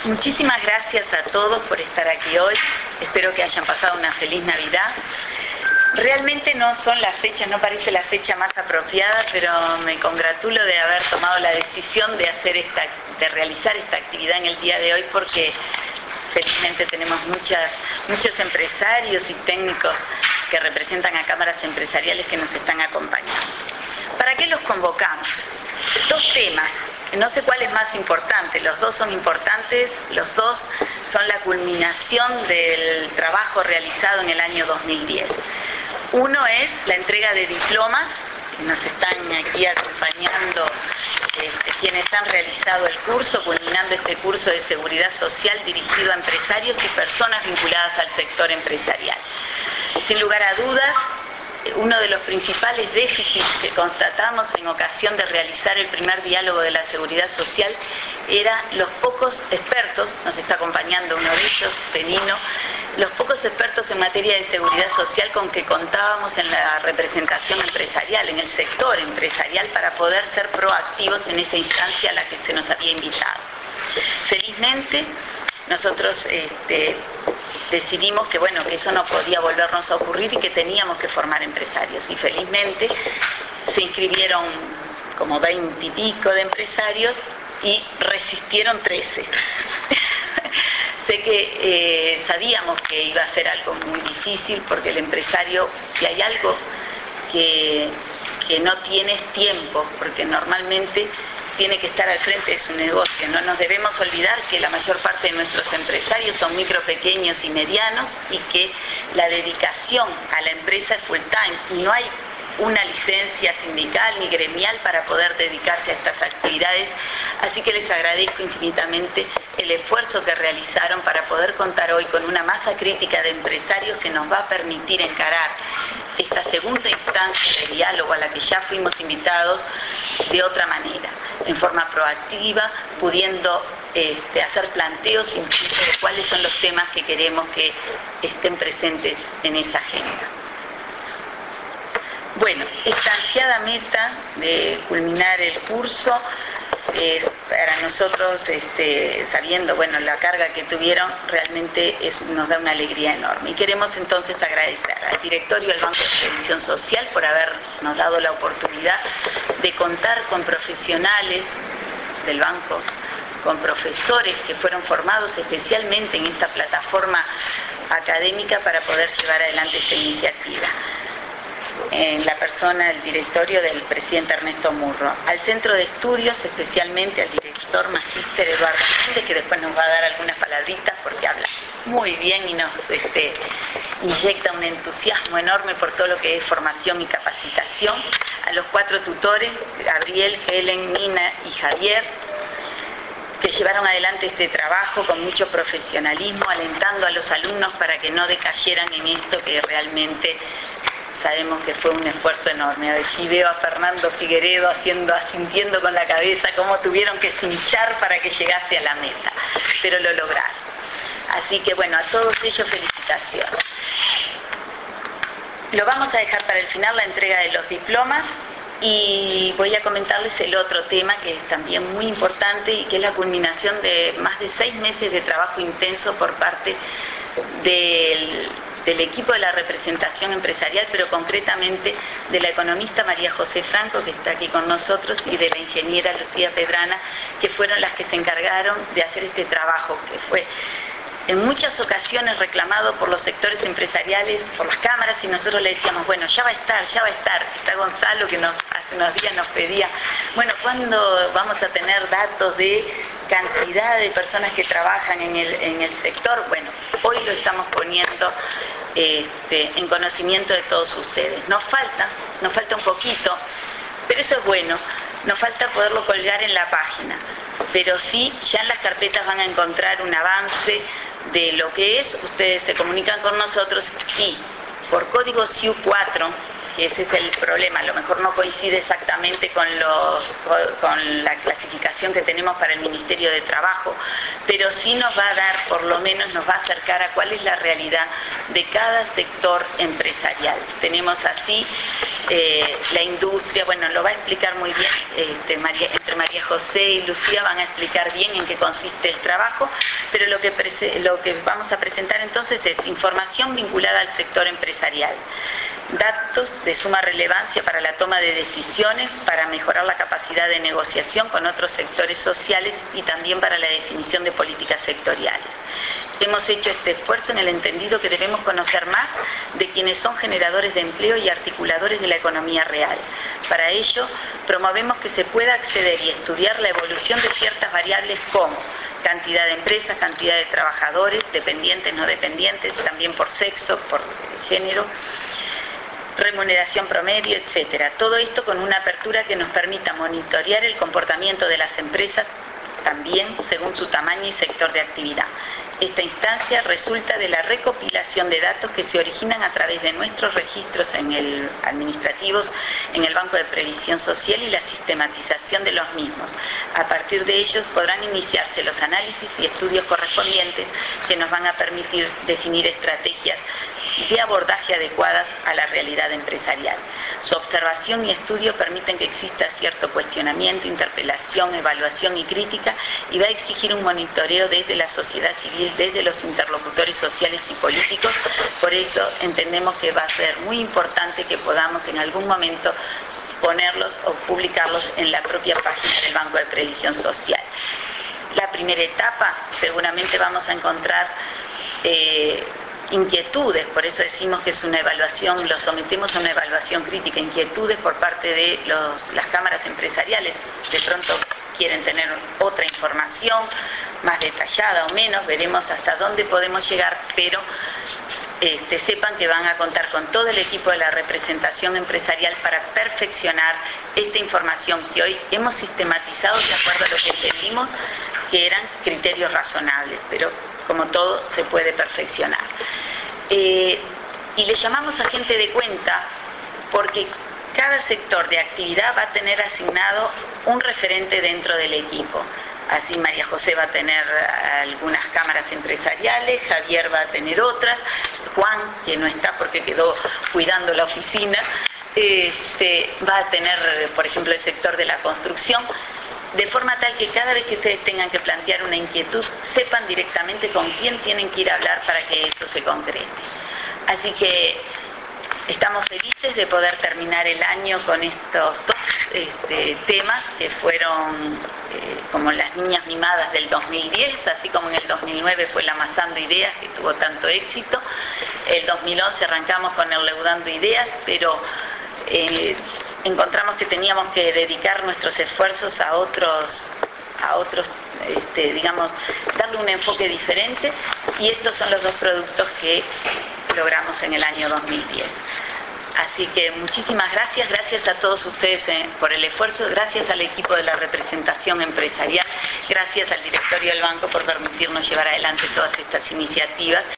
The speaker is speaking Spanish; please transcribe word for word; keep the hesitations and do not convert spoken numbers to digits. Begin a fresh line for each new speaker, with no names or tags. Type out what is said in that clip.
Muchísimas gracias a todos por estar aquí hoy. Espero que hayan pasado una feliz Navidad. Realmente no son las fechas, no parece la fecha más apropiada, pero me congratulo de haber tomado la decisión de hacer esta, de realizar esta actividad en el día de hoy, porque felizmente tenemos muchas, muchos empresarios y técnicos que representan a cámaras empresariales que nos están acompañando. ¿Para qué los convocamos? Dos temas. No sé cuál es más importante, los dos son importantes, los dos son la culminación del trabajo realizado en el año dos mil diez. Uno es la entrega de diplomas, que nos están aquí acompañando este, quienes han realizado el curso, culminando este curso de seguridad social dirigido a empresarios y personas vinculadas al sector empresarial. Sin lugar a dudas, uno de los principales déficits que constatamos en ocasión de realizar el primer diálogo de la seguridad social era los pocos expertos, nos está acompañando uno de ellos, Penino, los pocos expertos en materia de seguridad social con que contábamos en la representación empresarial, en el sector empresarial, para poder ser proactivos en esa instancia a la que se nos había invitado. Felizmente, nosotros este, decidimos que bueno, que eso no podía volvernos a ocurrir y que teníamos que formar empresarios. Y felizmente se inscribieron como veinte y pico de empresarios y resistieron trece. Sé que eh, sabíamos que iba a ser algo muy difícil, porque el empresario, si hay algo que, que no tiene es tiempo, porque normalmente tiene que estar al frente de su negocio. No nos debemos olvidar que la mayor parte de nuestros empresarios son micro, pequeños y medianos, y que la dedicación a la empresa es full time y no hay una licencia sindical ni gremial para poder dedicarse a estas actividades. Así que les agradezco infinitamente el esfuerzo que realizaron para poder contar hoy con una masa crítica de empresarios que nos va a permitir encarar esta segunda instancia de diálogo a la que ya fuimos invitados de otra manera, en forma proactiva, pudiendo este, hacer planteos incluso de cuáles son los temas que queremos que estén presentes en esa agenda. Bueno, esta ansiada meta de culminar el curso es para nosotros, este, sabiendo bueno la carga que tuvieron, realmente es, nos da una alegría enorme. Y queremos entonces agradecer al directorio del Banco de Previsión Social por habernos dado la oportunidad de contar con profesionales del banco, con profesores que fueron formados especialmente en esta plataforma académica para poder llevar adelante esta iniciativa. En la persona del directorio del presidente Ernesto Murro, al centro de estudios, especialmente al director magíster Eduardo Méndez, que después nos va a dar algunas palabritas porque habla muy bien y nos este, inyecta un entusiasmo enorme por todo lo que es formación y capacitación, a los cuatro tutores, Gabriel, Helen, Nina y Javier, que llevaron adelante este trabajo con mucho profesionalismo, alentando a los alumnos para que no decayeran en esto que realmente sabemos que fue un esfuerzo enorme. Allí veo a Fernando Figueredo haciendo, asintiendo con la cabeza cómo tuvieron que cinchar para que llegase a la meta, pero lo lograron. Así que bueno, a todos ellos felicitaciones. Lo vamos a dejar para el final, la entrega de los diplomas, y voy a comentarles el otro tema que es también muy importante y que es la culminación de más de seis meses de trabajo intenso por parte del del equipo de la representación empresarial, pero concretamente de la economista María José Franco, que está aquí con nosotros, y de la ingeniera Lucía Pedrana, que fueron las que se encargaron de hacer este trabajo, que fue en muchas ocasiones reclamado por los sectores empresariales, por las cámaras, y nosotros le decíamos, bueno, ya va a estar, ya va a estar. Está Gonzalo, que nos, hace unos días nos pedía, bueno, ¿cuándo vamos a tener datos de cantidad de personas que trabajan en el, en el sector? Bueno, hoy lo estamos poniendo este, en conocimiento de todos ustedes. Nos falta, nos falta un poquito, pero eso es bueno, nos falta poderlo colgar en la página, pero sí, ya en las carpetas van a encontrar un avance de lo que es. Ustedes se comunican con nosotros y por código S I U cuatro, que ese es el problema, a lo mejor no coincide exactamente con, los, con la clasificación que tenemos para el Ministerio de Trabajo, pero sí nos va a dar, por lo menos nos va a acercar a cuál es la realidad de cada sector empresarial. Tenemos así eh, la industria, bueno, lo va a explicar muy bien, este, María, entre María José y Lucía van a explicar bien en qué consiste el trabajo, pero lo que, lo que vamos a presentar entonces es información vinculada al sector empresarial, datos de suma relevancia para la toma de decisiones, para mejorar la capacidad de negociación con otros sectores sociales y también para la definición de políticas sectoriales. Hemos hecho este esfuerzo en el entendido que debemos conocer más de quienes son generadores de empleo y articuladores de la economía real. Para ello, promovemos que se pueda acceder y estudiar la evolución de ciertas variables como cantidad de empresas, cantidad de trabajadores, dependientes, no dependientes, también por sexo, por género, remuneración promedio, etcétera. Todo esto con una apertura que nos permita monitorear el comportamiento de las empresas también según su tamaño y sector de actividad. Esta instancia resulta de la recopilación de datos que se originan a través de nuestros registros en el, administrativos en el Banco de Previsión Social y la sistematización de los mismos. A partir de ellos podrán iniciarse los análisis y estudios correspondientes que nos van a permitir definir estrategias de abordaje adecuadas a la realidad empresarial. Su observación y estudio permiten que exista cierto cuestionamiento, interpelación, evaluación y crítica, y va a exigir un monitoreo desde la sociedad civil, desde los interlocutores sociales y políticos. Por eso entendemos que va a ser muy importante que podamos en algún momento ponerlos o publicarlos en la propia página del Banco de Previsión Social. La primera etapa, seguramente vamos a encontrar eh, inquietudes, por eso decimos que es una evaluación, lo sometemos a una evaluación crítica, inquietudes por parte de los, las cámaras empresariales, de pronto quieren tener otra información más detallada o menos, veremos hasta dónde podemos llegar, pero este, sepan que van a contar con todo el equipo de la representación empresarial para perfeccionar esta información que hoy hemos sistematizado de acuerdo a lo que entendimos que eran criterios razonables, pero como todo se puede perfeccionar. Eh, y le llamamos agente de cuenta porque cada sector de actividad va a tener asignado un referente dentro del equipo. Así María José va a tener algunas cámaras empresariales, Javier va a tener otras, Juan, que no está porque quedó cuidando la oficina, este, va a tener, por ejemplo, el sector de la construcción, de forma tal que cada vez que ustedes tengan que plantear una inquietud, sepan directamente con quién tienen que ir a hablar para que eso se concrete. Así que estamos felices de poder terminar el año con estos dos este, temas que fueron eh, como las niñas mimadas del dos mil diez, así como en el dos mil nueve fue la Amasando Ideas, que tuvo tanto éxito. El dos mil once arrancamos con el Leudando Ideas, pero eh, encontramos que teníamos que dedicar nuestros esfuerzos a otros, a otros este, digamos, darle un enfoque diferente, y estos son los dos productos que logramos en el año dos mil diez. Así que muchísimas gracias, gracias a todos ustedes eh, por el esfuerzo, gracias al equipo de la representación empresarial, gracias al directorio del banco por permitirnos llevar adelante todas estas iniciativas.